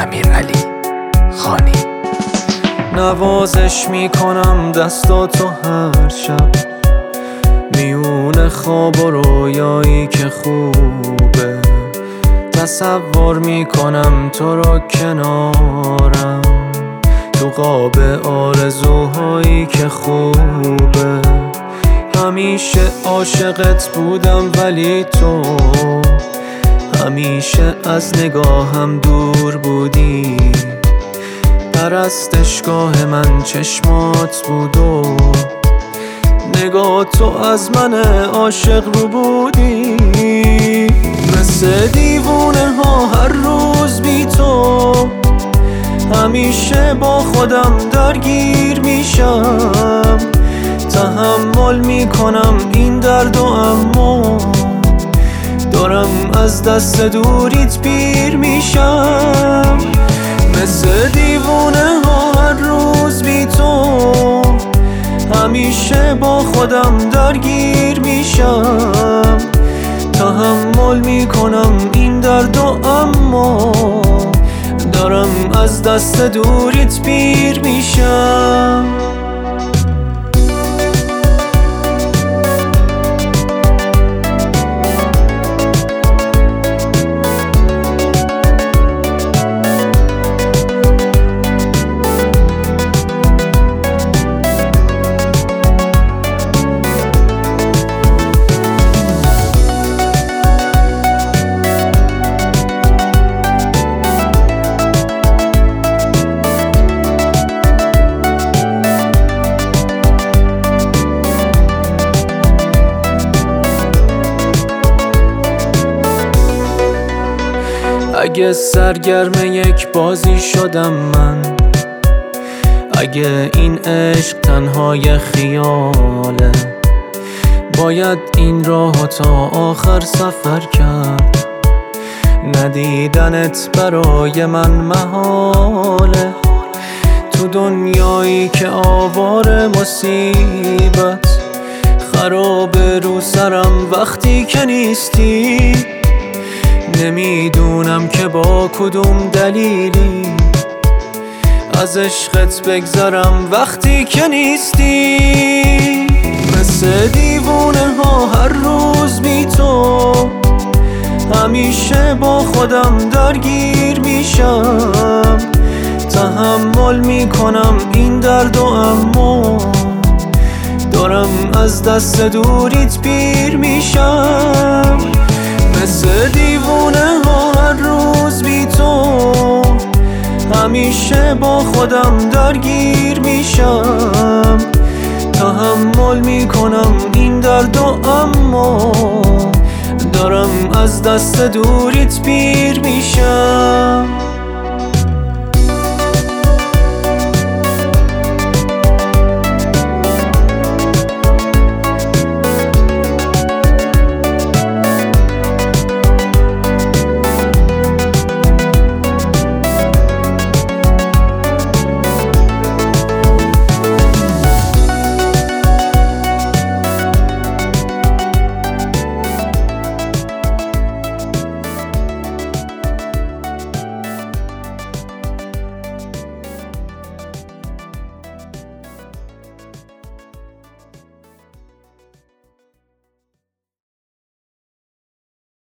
امیرعلی خانی. نوازش میکنم دستاتو هر شب، میون خواب و رویایی که خوبه. تصور میکنم تو رو کنارم، تو قاب آرزوهایی که خوبه. همیشه عاشقت بودم ولی تو همیشه از نگاهم دور بودی. پرستشگاه من چشمات بود و نگاه تو از من عاشق رو بودی. مثل دیوونه ها هر روز بی تو همیشه با خودم درگیر میشم. تحمل میکنم این درد و اما دارم از دست دوریت پیر میشم. مثل دیوونه ها هر روز بی تو همیشه با خودم درگیر میشم. تحمل میکنم این درد و اما دارم از دست دوریت پیر میشم. اگه سرگرم یک بازی شدم من، اگه این عشق تنهای خیاله، باید این راه تا آخر سفر کرد. ندیدنت برای من محاله، تو دنیایی که آوار مصیبت خراب رو سرم وقتی که نیستی. نمیدونم که با کدوم دلیلی از عشقت بگذرم وقتی که نیستی. مثل دیوونه ها هر روز بی تو همیشه با خودم درگیر میشم. تحمل میکنم این درد و اما دارم از دست دوریت پیر میشم. مثل دیوونه ها هر روز بی تو همیشه با خودم درگیر میشم. تحمل میکنم این درد و اما دارم از دست دوریت پیر میشم.